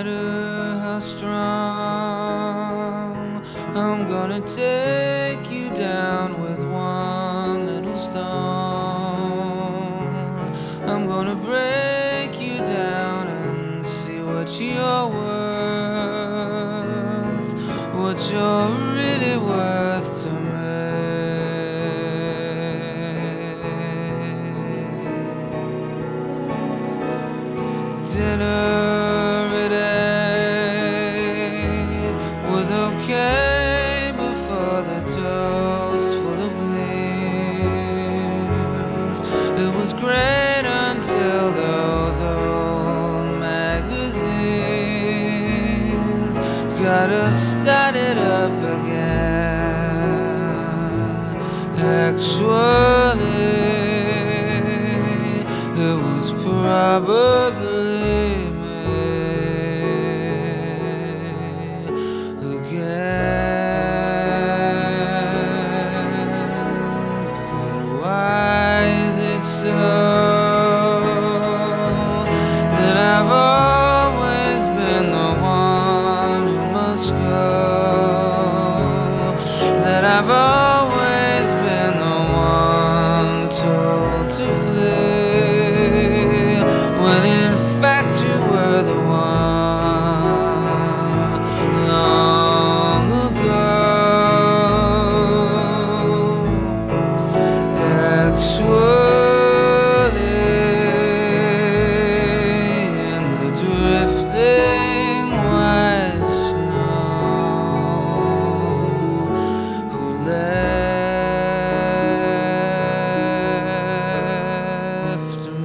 matter how strong, I'm gonna take you down with one little stone. I'm gonna break you down and see what you're worth, what you're really worth to me. Dinner at 8 was okay before the toast full of gleams. It was great until those old magazines got us started up again. Actually, it was probably me again. Why is it so that I've always been the one who must go? That I've always been the one told to flee, when in fact you were the one long ago. Actually, in the drifting white snow, who left me.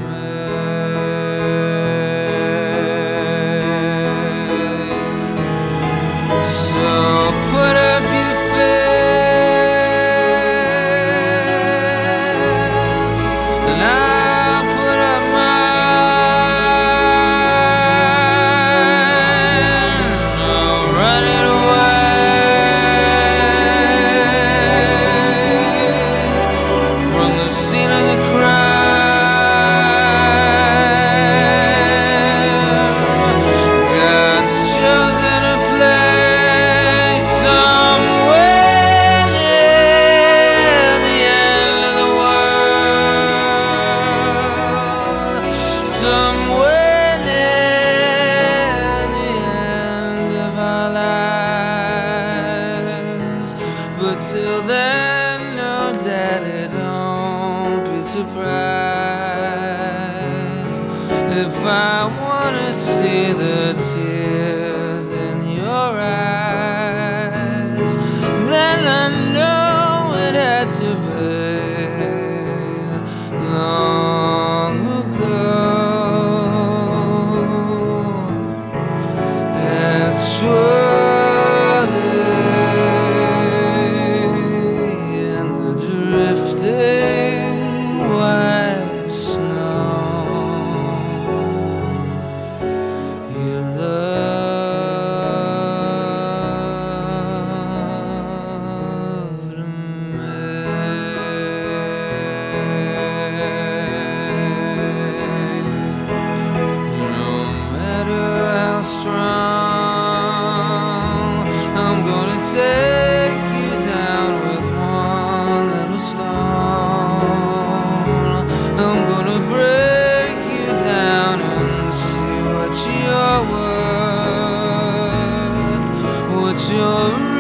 So put up your fist, and I'll put up mine. No running away from the scene of the crime. God's chosen a place somewhere near the end of the world, somewhere near the end of our lives. But till then, no, Daddy, don't be surprised if I wanna see the tears in your eyes. Then I know it had to be long ago. Actually, in the drifting white snow, you loved me. No matter how strong, I'm gonna take you down with one little stone. I'm gonna break you down and see what you're worth, what you're